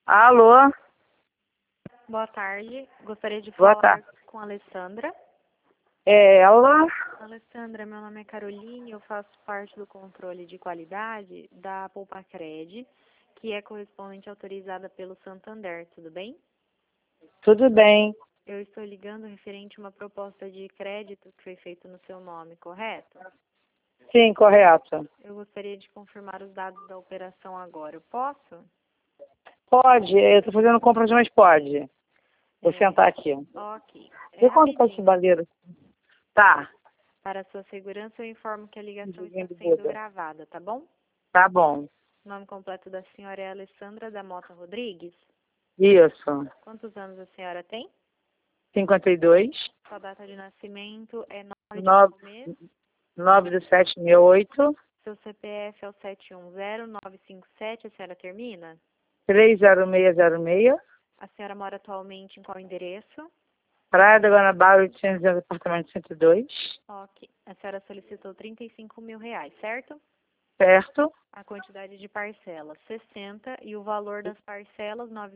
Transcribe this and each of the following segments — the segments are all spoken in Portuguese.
Alô? Boa tarde. Gostaria de Boa falar tarde. com a Alessandra. É ela? Alessandra, meu nome é Caroline, eu faço parte do controle de qualidade da Poupacred, que é correspondente autorizada pelo Santander, tudo bem? Tudo bem. Eu estou ligando referente a uma proposta de crédito que foi feita no seu nome, correto? Sim, correto. Eu gostaria de confirmar os dados da operação agora. Eu posso? Pode, eu tô fazendo compras, mas pode. Vou É, sentar aqui. ok. É Vê quanto tá esse rapidinho. baleiro. Tá. Para a sua segurança, eu informo que a ligação está Diguinho do sendo Buda. gravada, tá bom? Tá bom. O nome completo da senhora é Alessandra da Mota Rodrigues. Isso. Quantos anos a senhora tem? 52, Sua data de nascimento é 9 de 9, qual mês? 9 do 768, Seu CPF é o 710957, a senhora termina? 30606, A senhora mora atualmente em qual endereço? Praia da Guanabara, 800, apartamento 102, Ok. A senhora solicitou 35 mil reais, certo? certo? A quantidade de parcelas, 60, e o valor das parcelas, R$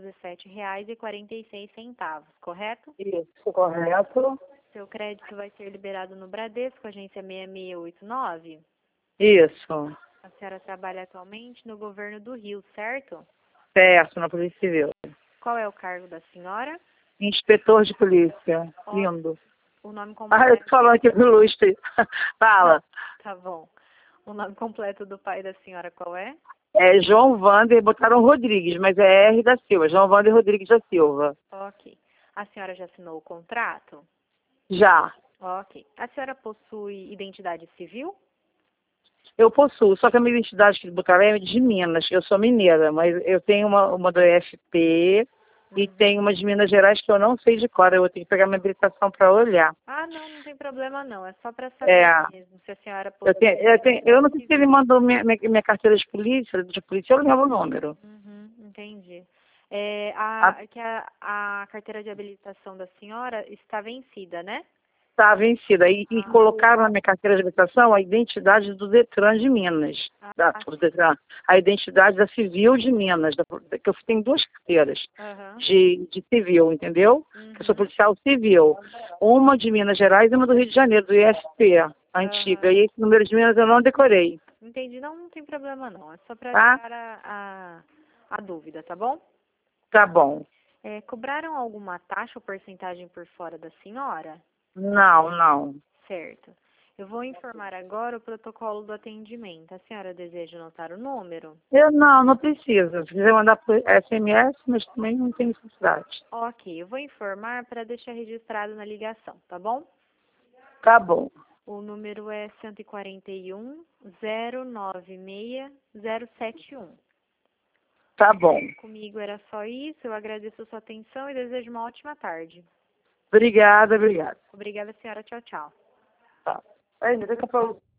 907,46, correto? Isso, correto? Seu crédito vai ser liberado no Bradesco, agência 6689. Isso, A senhora trabalha atualmente no governo do Rio, certo? certo, na Polícia Civil. Qual é o cargo da senhora? Inspetor de polícia. Ó, Lindo. o nome Ah, eu tô completo. falando aqui do lustre. Fala. Tá bom. O nome completo do pai da senhora qual é? É João Wander, botaram Rodrigues, mas é R da Silva. João Wander Rodrigues da Silva. Ok. A senhora já assinou o contrato? Já. Ok. A senhora possui identidade civil? Eu possuo, só que a minha identidade que botaram é de Minas. Eu sou mineira, mas eu tenho uma do EFP e tenho uma de Minas Gerais que eu não sei de cor. Eu vou ter que pegar minha habilitação para olhar. Ah, não, não tem problema não. É só para É, saber mesmo se a senhora possui eu identidade não sei se ele civil. mandou minha carteira de polícia, eu não lembro o número. Entendi. É, A a carteira de habilitação da senhora está vencida, né? Tá vencida. E Ah, colocaram na minha carteira de habilitação a identidade do Detran de Minas. Do Detran, a identidade da Civil de Minas, que eu tenho duas carteiras aham. de civil, entendeu? Que eu sou policial civil. Uma de Minas Gerais e uma do Rio de Janeiro, do ISP, antiga. Aham. E esse número de Minas eu não decorei. Entendi. Não, não tem problema não. É só para Tá? tirar a dúvida, tá bom? Tá bom. É, cobraram alguma taxa ou porcentagem por fora da senhora? Não, não. Certo. Eu vou informar agora o protocolo do atendimento. A senhora deseja anotar o número? Eu não precisa. Se quiser mandar por SMS, mas também não tem necessidade. Ok, eu vou informar para deixar registrado na ligação, tá bom? Tá bom. O número é 141-096-071. Tá bom. Comigo era só isso. Eu agradeço a sua atenção e desejo uma ótima tarde. Obrigada, obrigada. Obrigada, senhora. Tchau, tchau. Tá. Aí, daqui a pouco.